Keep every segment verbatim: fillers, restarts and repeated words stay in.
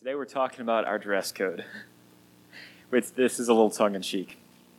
Today we're talking about our dress code. Which this is a little tongue-in-cheek.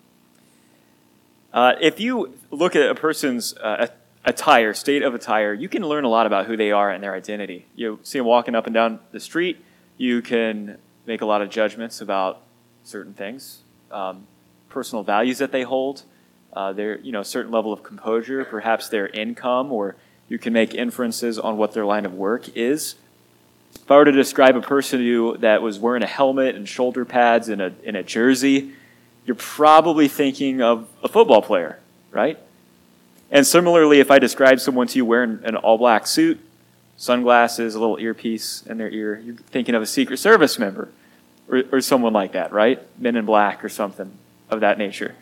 Uh, if you look at a person's uh, attire, state of attire, you can learn a lot about who they are and their identity. You see them walking up and down the street, you can make a lot of judgments about certain things, um, personal values that they hold, uh, their you know a certain level of composure, perhaps their income, or you can make inferences on what their line of work is. If I were to describe a person to you that was wearing a helmet and shoulder pads and a, in a jersey, you're probably thinking of a football player, right? And similarly, if I describe someone to you wearing an all-black suit, sunglasses, a little earpiece in their ear, you're thinking of a Secret Service member or, or someone like that, right? Men in Black or something of that nature.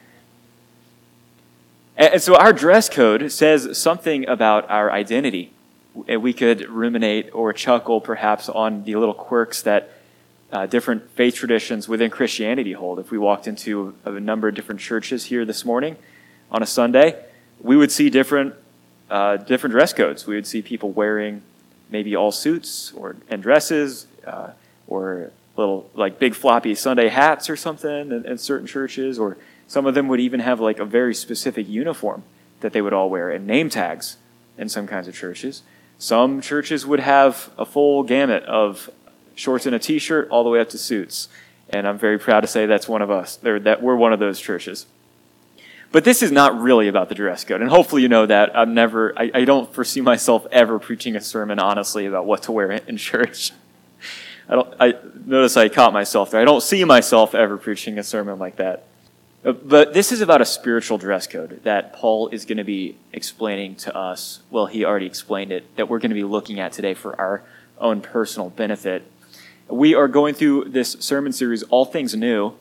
And, and so our dress code says something about our identity. And we could ruminate or chuckle perhaps on the little quirks that uh, different faith traditions within Christianity hold. If we walked into a number of different churches here this morning on a Sunday, we would see different uh, different dress codes. We would see people wearing maybe all suits or and dresses uh, or little like big floppy Sunday hats or something in, in certain churches, or some of them would even have like a very specific uniform that they would all wear and name tags in some kinds of churches. Some churches would have a full gamut of shorts and a t-shirt all the way up to suits. And I'm very proud to say that's one of us, or that we're one of those churches. But this is not really about the dress code. And hopefully you know that. I'm never, I, I don't foresee myself ever preaching a sermon honestly about what to wear in church. I don't, I notice I caught myself there. I don't see myself ever preaching a sermon like that. But this is about a spiritual dress code that Paul is going to be explaining to us. Well, he already explained it, that we're going to be looking at today for our own personal benefit. We are going through this sermon series, All Things New,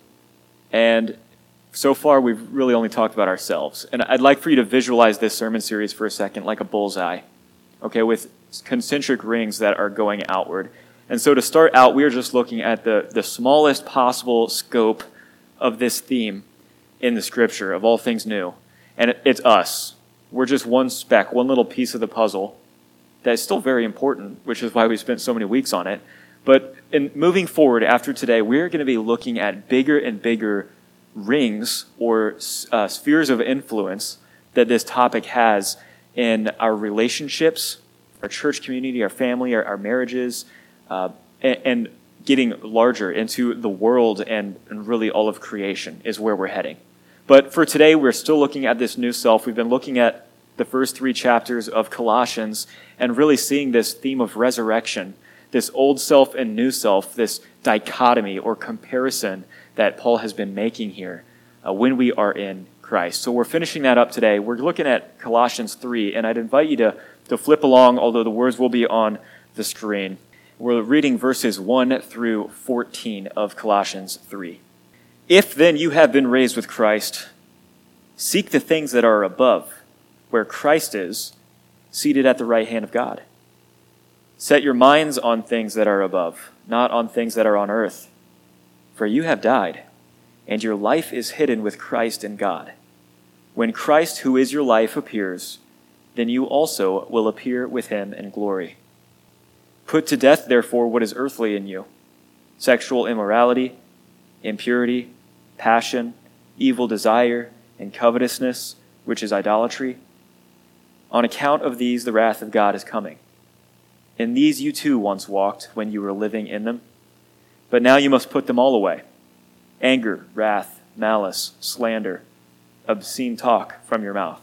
and so far we've really only talked about ourselves. And I'd like for you to visualize this sermon series for a second like a bullseye, okay, with concentric rings that are going outward. And so to start out, we are just looking at the, the smallest possible scope of this theme in the scripture of all things new. And it, it's us. We're just one speck, one little piece of the puzzle that is still very important, which is why we spent so many weeks on it. But in moving forward after today, we're going to be looking at bigger and bigger rings or uh, spheres of influence that this topic has in our relationships, our church community, our family, our, our marriages, uh, and, and getting larger into the world and, and really all of creation is where we're heading. But for today, we're still looking at this new self. We've been looking at the first three chapters of Colossians and really seeing this theme of resurrection, this old self and new self, this dichotomy or comparison that Paul has been making here uh, when we are in Christ. So we're finishing that up today. We're looking at Colossians three, and I'd invite you to, to flip along, although the words will be on the screen. We're reading verses one through fourteen of Colossians three. If then you have been raised with Christ, seek the things that are above, where Christ is, seated at the right hand of God. Set your minds on things that are above, not on things that are on earth. For you have died, and your life is hidden with Christ in God. When Christ, who is your life, appears, then you also will appear with him in glory. Put to death, therefore, what is earthly in you: sexual immorality, impurity, passion, evil desire, and covetousness, which is idolatry. On account of these, the wrath of God is coming. In these you too once walked when you were living in them. But now you must put them all away: anger, wrath, malice, slander, obscene talk from your mouth.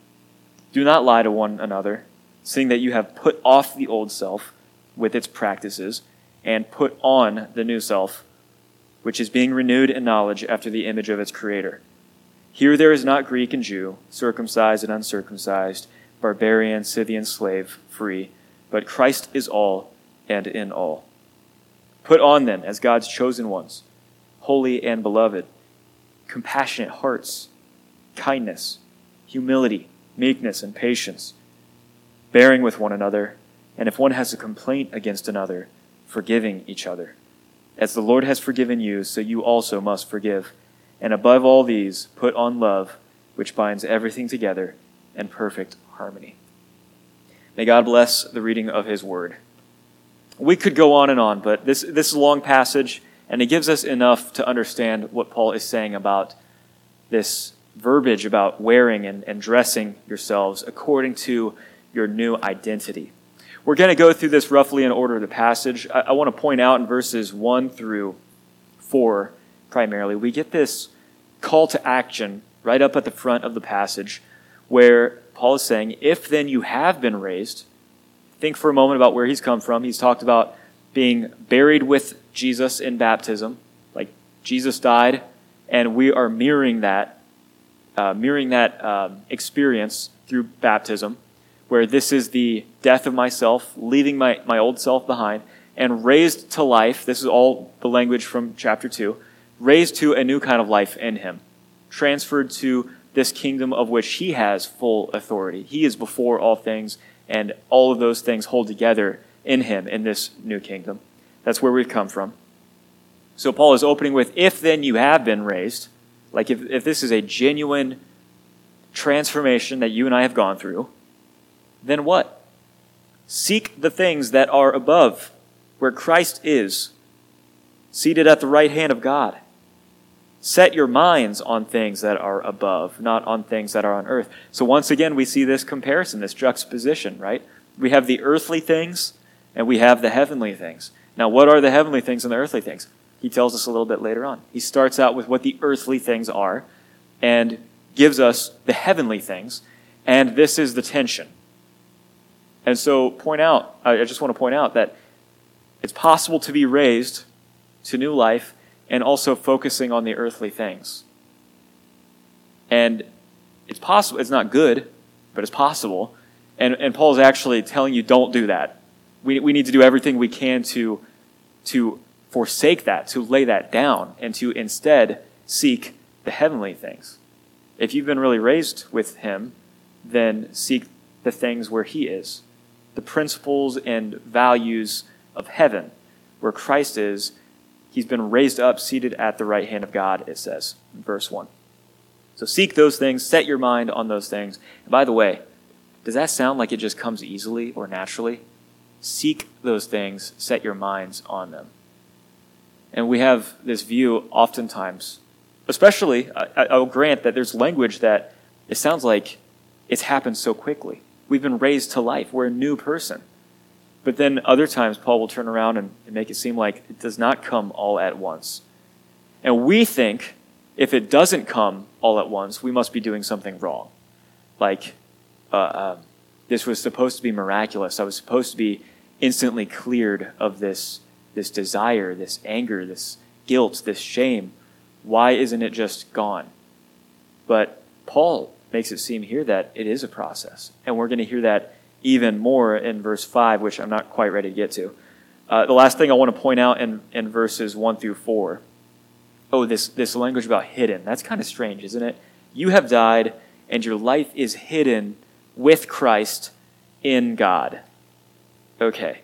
Do not lie to one another, seeing that you have put off the old self with its practices, and put on the new self, which is being renewed in knowledge after the image of its creator. Here there is not Greek and Jew, circumcised and uncircumcised, barbarian, Scythian, slave, free, but Christ is all and in all. Put on then, as God's chosen ones, holy and beloved, compassionate hearts, kindness, humility, meekness, and patience, bearing with one another, and if one has a complaint against another, forgiving each other. As the Lord has forgiven you, so you also must forgive. And above all these, put on love, which binds everything together in perfect harmony. May God bless the reading of his word. we could go on and on, but this, this is a long passage, and it gives us enough to understand what Paul is saying about this verbiage about wearing and, and dressing yourselves according to your new identity. We're going to go through this roughly in order of the passage. I, I want to point out in verses one through four, primarily, we get this call to action right up at the front of the passage where Paul is saying, if then you have been raised, think for a moment about where he's come from. He's talked about being buried with Jesus in baptism, like Jesus died, and we are mirroring that, uh, mirroring that um, experience through baptism, where this is the death of myself, leaving my, my old self behind, and raised to life. This is all the language from chapter two. Raised to a new kind of life in him. Transferred to this kingdom of which he has full authority. He is before all things, and all of those things hold together in him in this new kingdom. That's where we've come from. So Paul is opening with, if then you have been raised, like if, if this is a genuine transformation that you and I have gone through, then what? Seek the things that are above, where Christ is, seated at the right hand of God. Set your minds on things that are above, not on things that are on earth. So once again, we see this comparison, this juxtaposition, right? We have the earthly things, and we have the heavenly things. Now, what are the heavenly things and the earthly things? He tells us a little bit later on. He starts out with what the earthly things are, and gives us the heavenly things, and this is the tension. And so point out, I just want to point out that it's possible to be raised to new life and also focusing on the earthly things. And it's possible, it's not good, but it's possible. And, and Paul's actually telling you, don't do that. We, we need to do everything we can to, to forsake that, to lay that down, and to instead seek the heavenly things. If you've been really raised with him, then seek the things where he is. The principles and values of heaven, where Christ is. He's been raised up, seated at the right hand of God, it says in verse one. So seek those things, set your mind on those things. And by the way, does that sound like it just comes easily or naturally? Seek those things, set your minds on them. And we have this view oftentimes, especially, I, I'll grant that there's language that it sounds like it's happened so quickly. We've been raised to life. We're a new person. But then other times Paul will turn around and make it seem like it does not come all at once. And we think if it doesn't come all at once, we must be doing something wrong. Like, uh, uh, this was supposed to be miraculous. I was supposed to be instantly cleared of this, this desire, this anger, this guilt, this shame. Why isn't it just gone? But Paul makes it seem here that it is a process. And we're going to hear that even more in verse five, which I'm not quite ready to get to. Uh, the last thing I want to point out in, in verses one through four. Oh, this, this language about hidden. That's kind of strange, isn't it? You have died, and your life is hidden with Christ in God. Okay.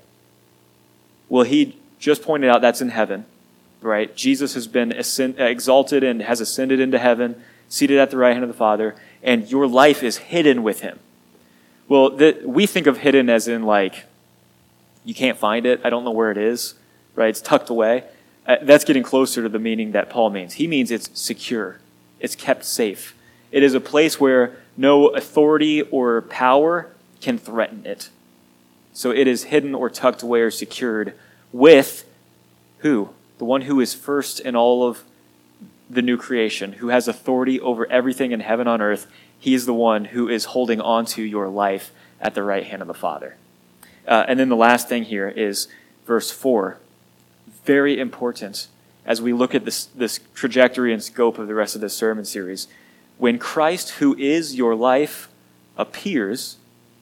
Well, he just pointed out that's in heaven, right? Jesus has been ascend, exalted and has ascended into heaven, seated at the right hand of the Father, and your life is hidden with him. Well, the, we think of hidden as in like, you can't find it. I don't know where it is, right? It's tucked away. Uh, that's getting closer to the meaning that Paul means. He means it's secure. It's kept safe. It is a place where no authority or power can threaten it. So it is hidden or tucked away or secured with who? The one who is first in all of the new creation, who has authority over everything in heaven on earth. He is the one who is holding on to your life at the right hand of the Father. Uh, and then the last thing here is verse four. Very important as we look at this, this trajectory and scope of the rest of this sermon series. When Christ, who is your life, appears,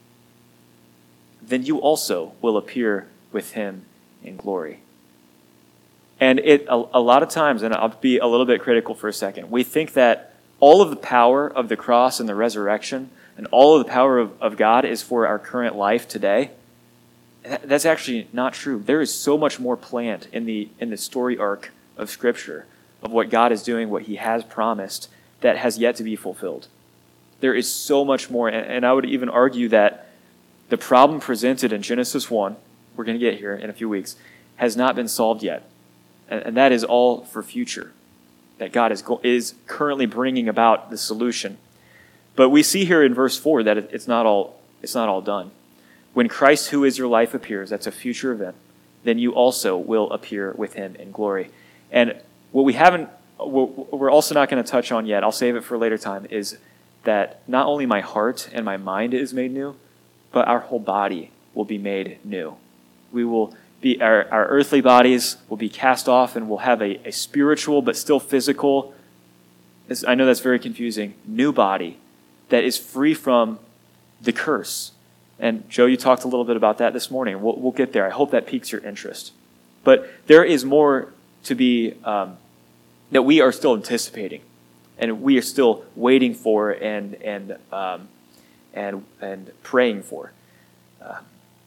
then you also will appear with him in glory. And it a, a lot of times, and I'll be a little bit critical for a second, we think that all of the power of the cross and the resurrection and all of the power of, of God is for our current life today. That's actually not true. There is so much more planned in the in the story arc of Scripture of what God is doing, what he has promised, that has yet to be fulfilled. There is so much more, and, and I would even argue that the problem presented in Genesis one, we're going to get here in a few weeks, has not been solved yet. And, and that is all for future, that God is, go- is currently bringing about the solution. But we see here in verse four that it, it's not all it's not all done. When Christ, who is your life, appears, that's a future event, then you also will appear with him in glory. And what we haven't, what we're also not going to touch on yet, I'll save it for a later time, is that not only my heart and my mind is made new, but our whole body will be made new. We will be, our, our earthly bodies will be cast off, and we'll have a, a spiritual but still physical, I know that's very confusing, new body that is free from the curse. And Joe, you talked a little bit about that this morning. We'll, we'll get there. I hope that piques your interest. But there is more to be, um, that we are still anticipating, and we are still waiting for and and um, and and praying for. Uh,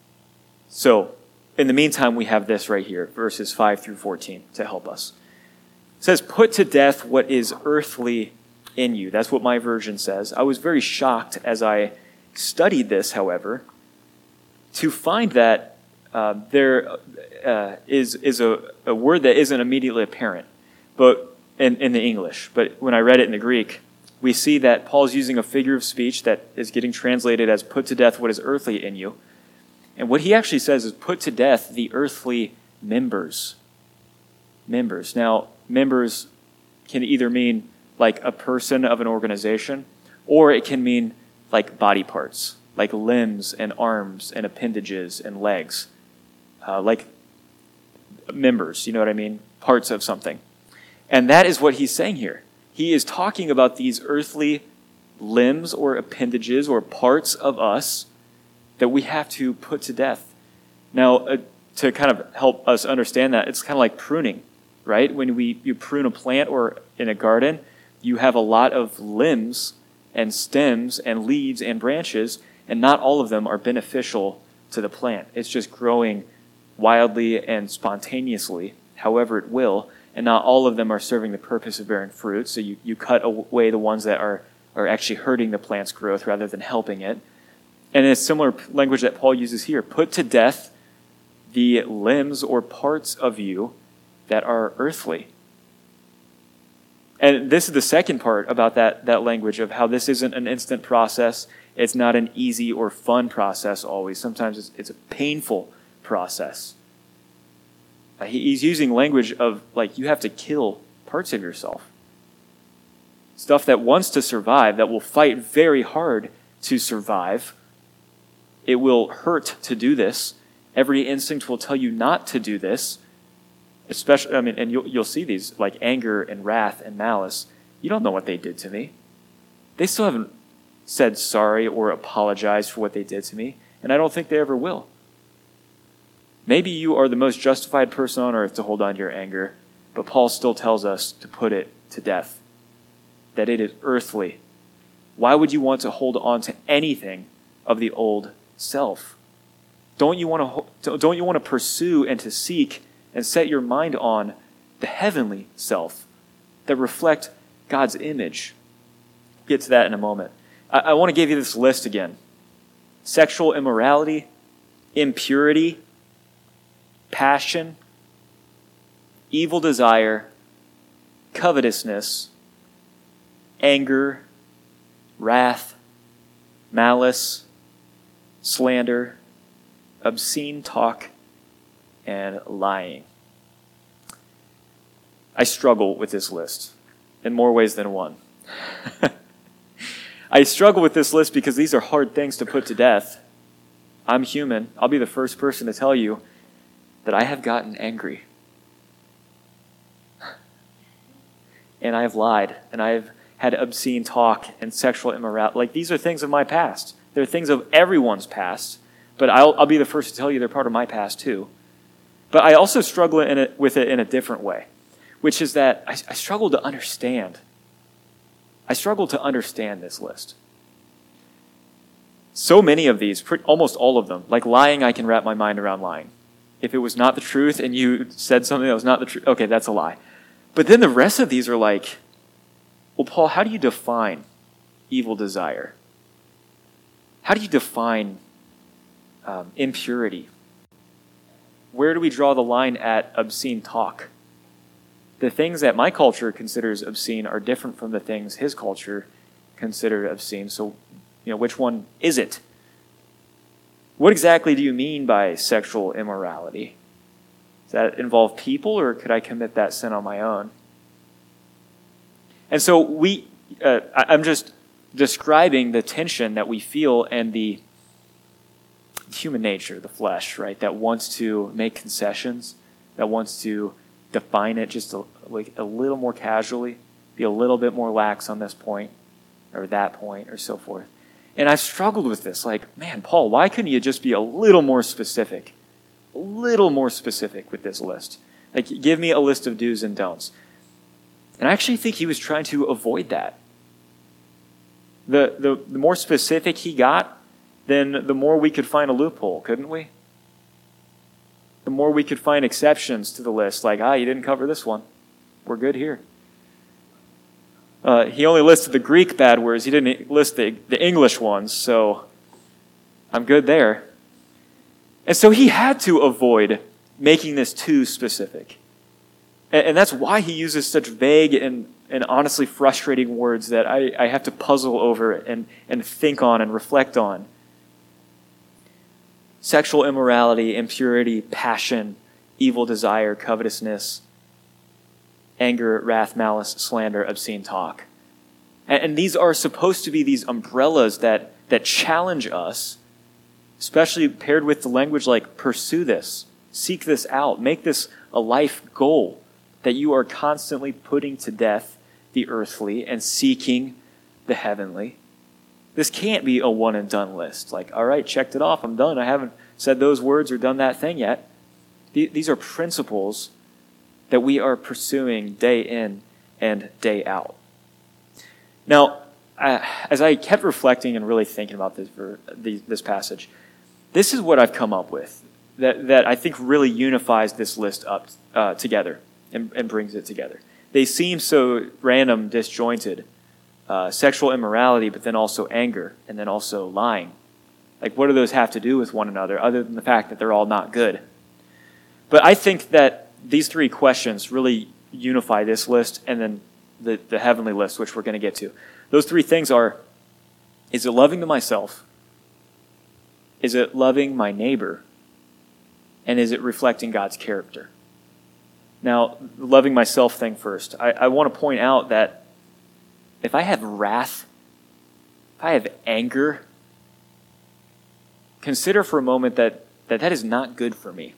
so, in the meantime, we have this right here, verses five through fourteen, to help us. It says, "Put to death what is earthly in you." That's what my version says. I was very shocked as I studied this, however, to find that uh, there uh, is is a, a word that isn't immediately apparent, but in, in the English. But when I read it in the Greek, we see that Paul's using a figure of speech that is getting translated as "put to death what is earthly in you." And what he actually says is "put to death the earthly members." Members. Now, members can either mean like a person of an organization, or it can mean like body parts, like limbs and arms and appendages and legs, uh, like members, you know what I mean? Parts of something. And that is what he's saying here. He is talking about these earthly limbs or appendages or parts of us that we have to put to death. Now, uh, to kind of help us understand that, it's kind of like pruning, right? When we you prune a plant or in a garden, you have a lot of limbs and stems and leaves and branches, and not all of them are beneficial to the plant. It's just growing wildly and spontaneously, however it will, and not all of them are serving the purpose of bearing fruit. So you, you cut away the ones that are, are actually hurting the plant's growth rather than helping it. And it's similar language that Paul uses here. Put to death the limbs or parts of you that are earthly. And this is the second part about that, that language of how this isn't an instant process. It's not an easy or fun process always. Sometimes it's, it's a painful process. Uh, he, he's using language of like you have to kill parts of yourself. Stuff that wants to survive, that will fight very hard to survive. It will hurt to do this. Every instinct will tell you not to do this. Especially, I mean, and you'll, you'll see these, like anger and wrath and malice. You don't know what they did to me. They still haven't said sorry or apologized for what they did to me, and I don't think they ever will. Maybe you are the most justified person on earth to hold on to your anger, but Paul still tells us to put it to death, that it is earthly. Why would you want to hold on to anything of the old self? Don't you want to, don't you want to pursue and to seek and set your mind on the heavenly self that reflect God's image? We'll get to that in a moment. I, I want to give you this list again. Sexual immorality, impurity, passion, evil desire, covetousness, anger, wrath, malice, slander, obscene talk, and lying. I struggle with this list in more ways than one. I struggle with this list because these are hard things to put to death. I'm human. I'll be the first person to tell you that I have gotten angry. And I have lied. And I have had obscene talk and sexual immorality. Like, these are things of my past. They're things of everyone's past. But I'll, I'll be the first to tell you they're part of my past too. But I also struggle in it, with it in a different way, which is that I, I struggle to understand. I struggle to understand this list. So many of these, almost all of them, like lying, I can wrap my mind around lying. If it was not the truth and you said something that was not the truth, okay, that's a lie. But then the rest of these are like, well, Paul, how do you define evil desire? How do you define um, impurity? where do we draw the line at obscene talk? The things that my culture considers obscene are different from the things his culture considered obscene. So, you know, which one is it? What exactly do you mean by sexual immorality? Does that involve people, or could I commit that sin on my own? And so we, uh, I'm just describing the tension that we feel and the human nature, the flesh, right, that wants to make concessions, that wants to define it just a, like a little more casually, be a little bit more lax on this point or that point or so forth. And I've struggled with this. Like, man, Paul, why couldn't you just be a little more specific? A little more specific with this list. Like, give me a list of do's and don'ts. And I actually think he was trying to avoid that. The, the, the more specific he got, then the more we could find a loophole, couldn't we? The more we could find exceptions to the list, like, ah, you didn't cover this one. We're good here. Uh, he only listed the Greek bad words. He didn't list the, the English ones, so I'm good there. And so he had to avoid making this too specific. And, and that's why he uses such vague and, and honestly frustrating words that I, I have to puzzle over and, and think on and reflect on. Sexual immorality, impurity, passion, evil desire, covetousness, anger, wrath, malice, slander, obscene talk. And, and these are supposed to be these umbrellas that, that challenge us, especially paired with the language like pursue this, seek this out, make this a life goal, that you are constantly putting to death the earthly and seeking the heavenly. This can't be a one and done list. Like, all right, checked it off, I'm done. I haven't said those words or done that thing yet. These are principles that we are pursuing day in and day out. Now, uh, as I kept reflecting and really thinking about this, for this passage, this is what I've come up with that, that I think really unifies this list up uh, together and, and brings it together. They seem so random, disjointed. Uh, sexual immorality, but then also anger, and then also lying. Like, what do those have to do with one another, other than the fact that they're all not good? But I think that these three questions really unify this list and then the, the heavenly list, which we're going to get to. Those three things are, is it loving to myself? Is it loving my neighbor? And is it reflecting God's character? Now, the loving myself thing first. I, I want to point out that if I have wrath, if I have anger, consider for a moment that that, that is not good for me.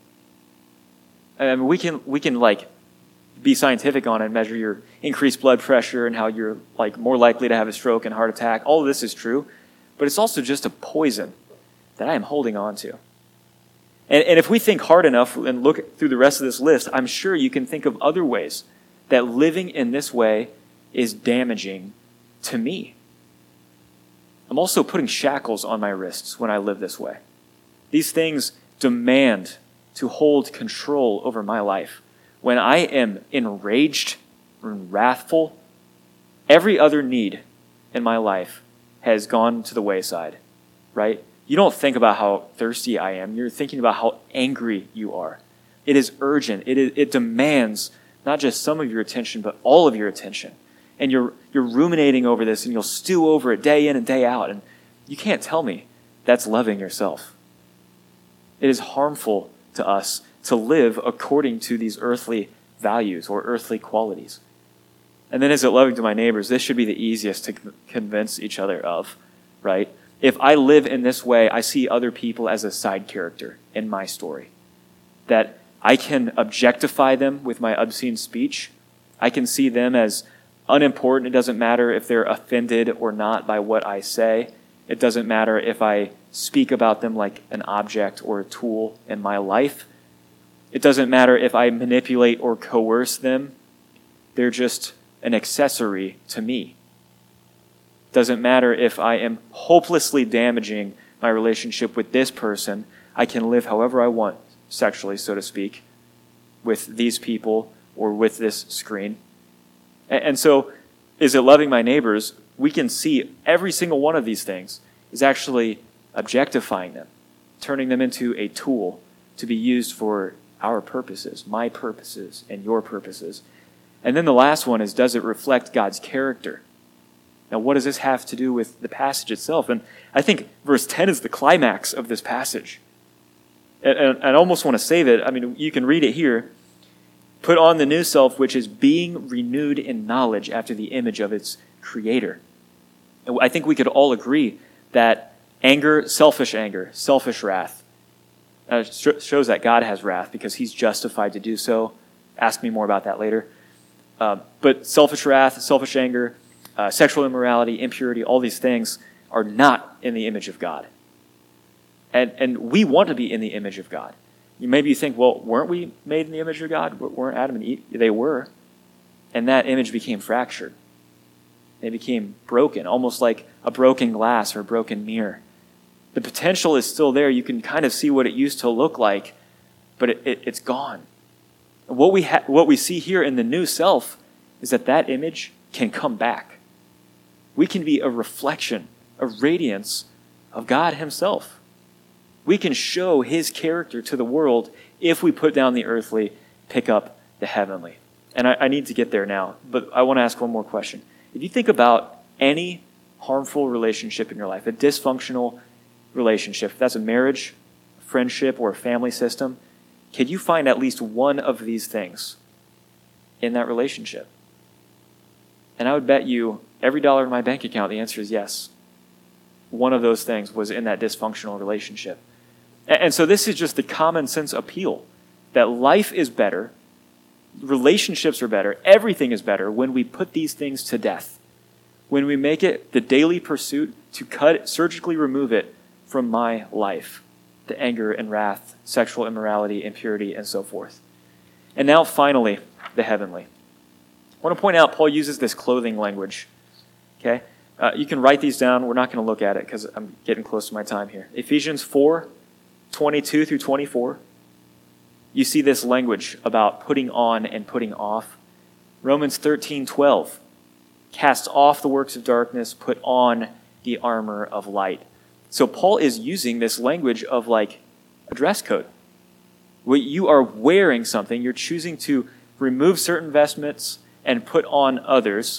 I mean, we can we can like be scientific on it and measure your increased blood pressure and how you're like more likely to have a stroke and heart attack. All of this is true, but it's also just a poison that I am holding on to. And, and if we think hard enough and look through the rest of this list, I'm sure you can think of other ways that living in this way is damaging to me. I'm also putting shackles on my wrists when I live this way. These things demand to hold control over my life. When I am enraged or wrathful, every other need in my life has gone to the wayside, right? You don't think about how thirsty I am. You're thinking about how angry you are. It is urgent. It, is, it demands not just some of your attention, but all of your attention. And you're you're ruminating over this, and you'll stew over it day in and day out. And you can't tell me that's loving yourself. It is harmful to us to live according to these earthly values or earthly qualities. And then is it loving to my neighbors? This should be the easiest to convince each other of, right? If I live in this way, I see other people as a side character in my story. That I can objectify them with my obscene speech. I can see them as unimportant. It doesn't matter if they're offended or not by what I say. It doesn't matter if I speak about them like an object or a tool in my life. It doesn't matter if I manipulate or coerce them. They're just an accessory to me. It doesn't matter if I am hopelessly damaging my relationship with this person. I can live however I want, sexually, so to speak, with these people or with this screen. And so, is it loving my neighbors? We can see every single one of these things is actually objectifying them, turning them into a tool to be used for our purposes, my purposes, and your purposes? And then the last one is, does it reflect God's character? Now, what does this have to do with the passage itself? And I think verse ten is the climax of this passage. And, and I almost want to save it. I mean, you can read it here. Put on the new self, which is being renewed in knowledge after the image of its creator. And I think we could all agree that anger, selfish anger, selfish wrath, uh, sh- shows that God has wrath because he's justified to do so. Ask me more about that later. Uh, but selfish wrath, selfish anger, uh, sexual immorality, impurity, all these things are not in the image of God. And and we want to be in the image of God. You maybe you think, well, weren't we made in the image of God? Weren't Adam and Eve? They were. And that image became fractured. It became broken, almost like a broken glass or a broken mirror. The potential is still there. You can kind of see what it used to look like, but it, it, it's gone. What we ha- what we see here in the new self is that that image can come back. We can be a reflection, a radiance of God himself. We can show his character to the world if we put down the earthly, pick up the heavenly. And I, I need to get there now, but I want to ask one more question. If you think about any harmful relationship in your life, a dysfunctional relationship, if that's a marriage, a friendship, or a family system, can you find at least one of these things in that relationship? And I would bet you every dollar in my bank account, the answer is yes. One of those things was in that dysfunctional relationship. And so this is just the common sense appeal that life is better, relationships are better, everything is better when we put these things to death. When we make it the daily pursuit to cut it, surgically remove it from my life. The anger and wrath, sexual immorality, impurity, and so forth. And now finally, the heavenly. I want to point out Paul uses this clothing language. Okay? Uh, you can write these down. We're not going to look at it because I'm getting close to my time here. Ephesians four, twenty-two through twenty-four. You see this language about putting on and putting off. Romans thirteen, twelve. Cast off the works of darkness, put on the armor of light. So Paul is using this language of like a dress code. You are wearing something. You're choosing to remove certain vestments and put on others.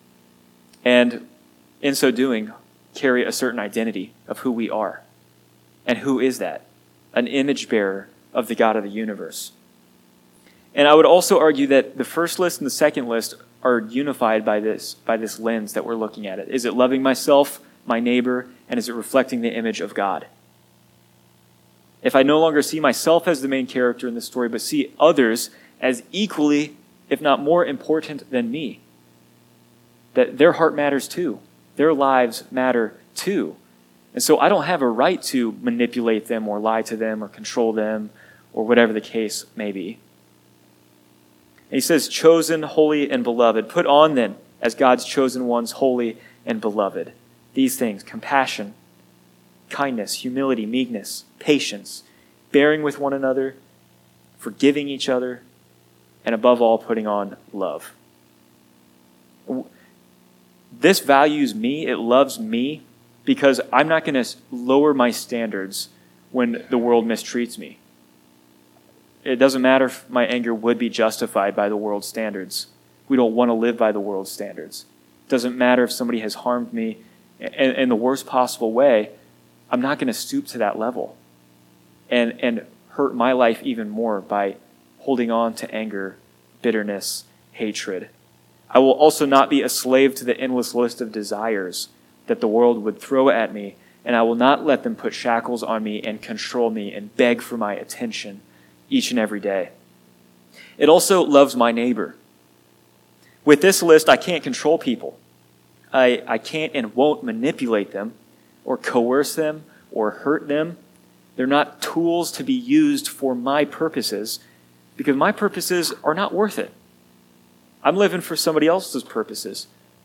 And in so doing, carry a certain identity of who we are. And who is that? An image bearer of the God of the universe. And I would also argue that the first list and the second list are unified by this, by this lens that we're looking at it. Is it loving myself, my neighbor, and is it reflecting the image of God? If I no longer see myself as the main character in the story, but see others as equally, if not more important than me, that their heart matters too. Their lives matter too. And so I don't have a right to manipulate them or lie to them or control them or whatever the case may be. And he says, chosen, holy, and beloved. Put on then, as God's chosen ones, holy and beloved, these things: compassion, kindness, humility, meekness, patience, bearing with one another, forgiving each other, and above all, putting on love. This values me, it loves me, because I'm not going to lower my standards when the world mistreats me. It doesn't matter if my anger would be justified by the world's standards. We don't want to live by the world's standards. It doesn't matter if somebody has harmed me in, in the worst possible way. I'm not going to stoop to that level and, and hurt my life even more by holding on to anger, bitterness, hatred. I will also not be a slave to the endless list of desires that the world would throw at me, and I will not let them put shackles on me and control me and beg for my attention each and every day. It also loves my neighbor. With this list, I can't control people. I, I can't and won't manipulate them or coerce them or hurt them. They're not tools to be used for my purposes because my purposes are not worth it. I'm living for somebody else's purposes.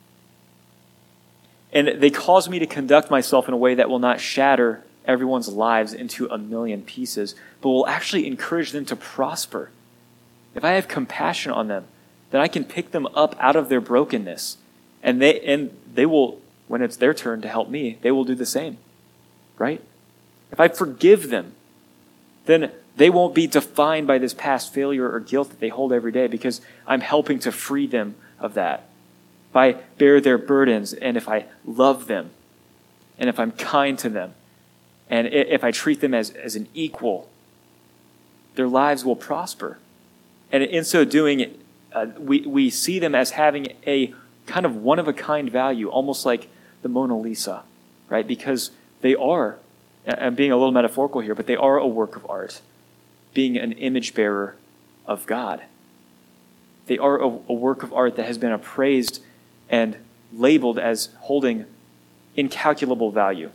And they cause me to conduct myself in a way that will not shatter everyone's lives into a million pieces, but will actually encourage them to prosper. If I have compassion on them, then I can pick them up out of their brokenness. And they and they will, when it's their turn to help me, they will do the same. Right? If I forgive them, then They won't be defined by this past failure or guilt that they hold every day because I'm helping to free them of that. If I bear their burdens and if I love them and if I'm kind to them and if I treat them as, as an equal, their lives will prosper. And in so doing, uh, we, we see them as having a kind of one-of-a-kind value, almost like the Mona Lisa, right? Because they are, I'm being a little metaphorical here, but they are a work of art, being an image bearer of God. They are a, a work of art that has been appraised and labeled as holding incalculable value.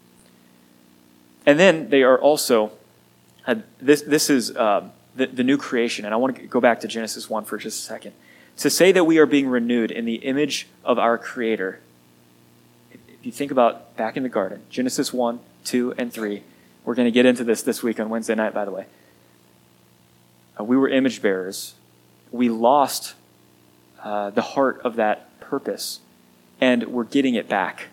And then they are also, uh, this, this is uh, the, the new creation, and I want to go back to Genesis one for just a second. To say that we are being renewed in the image of our Creator, if, if you think about back in the garden, Genesis one, two, and three, we're going to get into this this week on Wednesday night, by the way. Uh, we were image bearers. We lost uh, the heart of that purpose, and we're getting it back.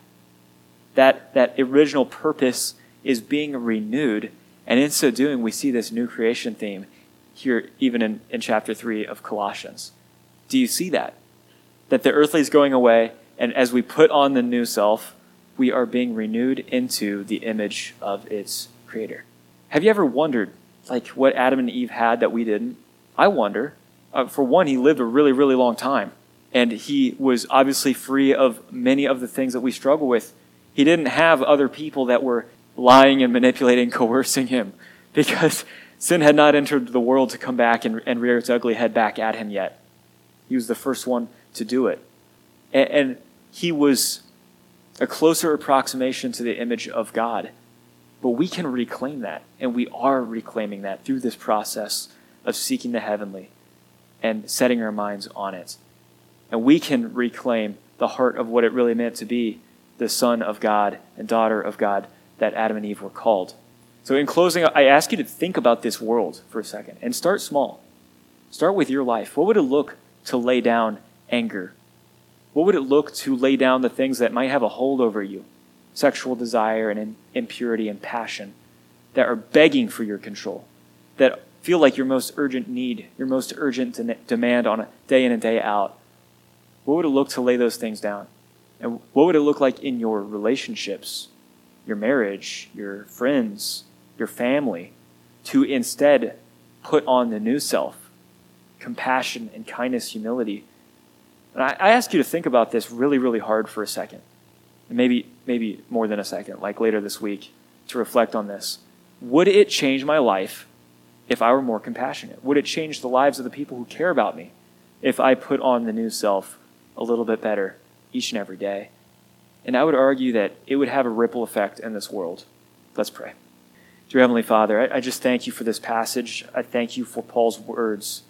That, that original purpose is being renewed, and in so doing, we see this new creation theme here even in, in chapter three of Colossians. Do you see that? That the earthly is going away, and as we put on the new self, we are being renewed into the image of its Creator. Have you ever wondered, like, what Adam and Eve had that we didn't? I wonder. Uh, for one, he lived a really, really long time, and he was obviously free of many of the things that we struggle with. He didn't have other people that were lying and manipulating, coercing him, because sin had not entered the world to come back and, and rear its ugly head back at him yet. He was the first one to do it. And, and he was a closer approximation to the image of God. But we can reclaim that, and we are reclaiming that through this process of seeking the heavenly and setting our minds on it. And we can reclaim the heart of what it really meant to be the son of God and daughter of God that Adam and Eve were called. So in closing, I ask you to think about this world for a second and start small. Start with your life. What would it look to lay down anger? What would it look to lay down the things that might have a hold over you? Sexual desire and impurity and passion that are begging for your control, that feel like your most urgent need, your most urgent de- demand on a day in and day out. What would it look to lay those things down? And what would it look like in your relationships, your marriage, your friends, your family, to instead put on the new self, compassion and kindness, humility? And I, I ask you to think about this really, really hard for a second. And maybe, maybe more than a second, like later this week, to reflect on this. Would it change my life if I were more compassionate? Would it change the lives of the people who care about me if I put on the new self a little bit better each and every day? And I would argue that it would have a ripple effect in this world. Let's pray. Dear Heavenly Father, I, I just thank you for this passage. I thank you for Paul's words.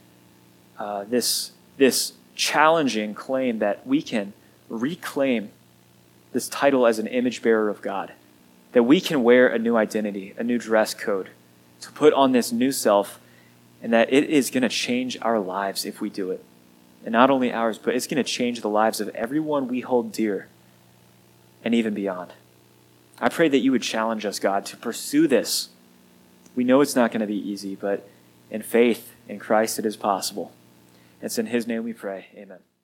Uh, this, this challenging claim that we can reclaim this title as an image bearer of God, that we can wear a new identity, a new dress code, to put on this new self, and that it is going to change our lives if we do it. And not only ours, but it's going to change the lives of everyone we hold dear, and even beyond. I pray that you would challenge us, God, to pursue this. We know it's not going to be easy, but in faith in Christ it is possible. It's in his name we pray. Amen.